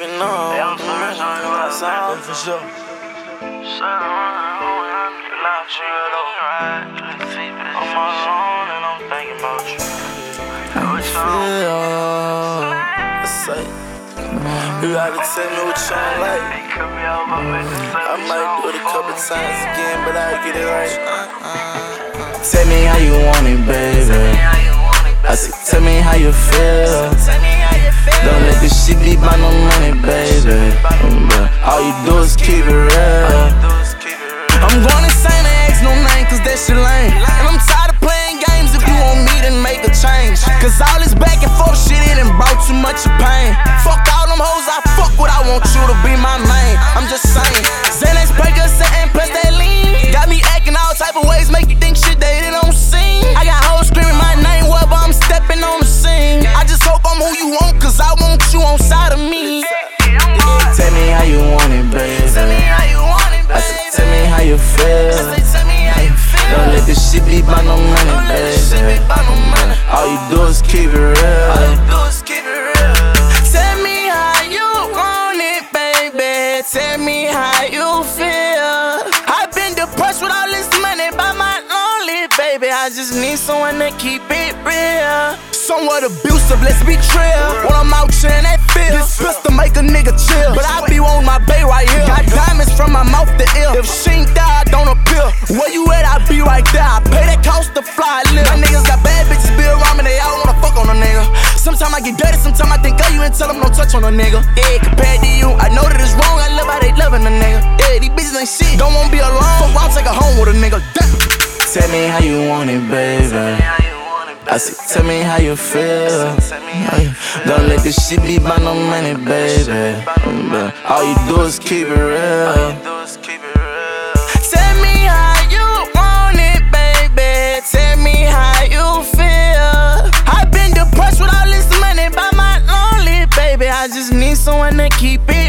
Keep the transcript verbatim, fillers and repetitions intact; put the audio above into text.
even know. Yeah, I'm sorry, sorry, sorry, sorry. For sure. I'm all alone and I'm thinking about you. Feel, I say, you gotta tell me what you don't like. I might do it a couple times again, but I'll get it right. Tell me how you want it, baby. I said, tell me how you feel. Don't let this shit be by no money, baby. All you do is keep it real. I'm going insane and ask no name, cause that shit lame. And I'm tired of playing games if you want me to make a change. Cause all this back and forth shit, it done brought too much pain. Fuck all them hoes, I fuck what I want you to be my main. I'm just saying, Xanax, Percocet, and plus that lean got me acting all type of ways, make you think shit that it don't seem. I got hoes screaming my name wherever I'm stepping on the scene. I just hope I'm who you want, cause I want you on side of me. Tell me how you want it, baby. Tell me how you want it, baby. I said, tell me how you feel. Don't let this shit be by no money, baby. All you do is keep it real. Tell me how you want it, baby. Tell me how you feel. I've been depressed with all this money by my lonely, baby. I just need someone to keep it real. Somewhat abusive, let's be real. When I'm out chillin' that feel, this pistol make a nigga chill. But I be on my bay right here. Got diamonds from my mouth to ear. If she ain't die, I don't appear. Where you at, I be right there. I pay that cost to fly, I live. My niggas got bad bitches be around me, they all wanna fuck on a nigga. Sometimes I get dirty, sometimes I think of you and tell them don't touch on a nigga. Yeah, compared to you, I know that it's wrong, I love how they loving a nigga. Yeah, these bitches ain't shit, don't wanna be alone. Fuck around, take her home with a nigga. Damn. Tell me how you want it, baby. I said, tell me how you feel. Don't let this shit be by no money, baby. All you do is keep it real. Tell me how you want it, baby. Tell me how you feel. I've been depressed with all this money by my lonely, baby. I just need someone to keep it